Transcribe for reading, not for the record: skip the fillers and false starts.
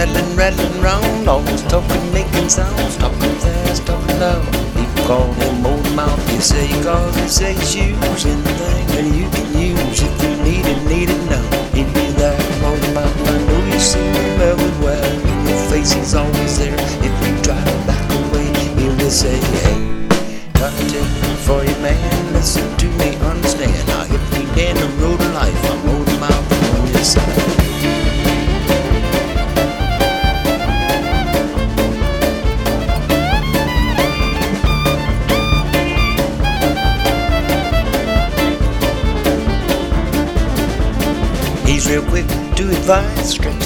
rattling round, always talking, making sounds, talking fast, talking loud. People call him old mouth. You say cause he says use anything that you can use if you need it now. He'd be there, old mouth. I know you see him everywhere. In your face, he's always there. If you try to back away, he will say, hey, got a tip for you, man. Listen to me, understand. Now if we down the road of life, I'm old mouth on your side. He's real quick to advise, straight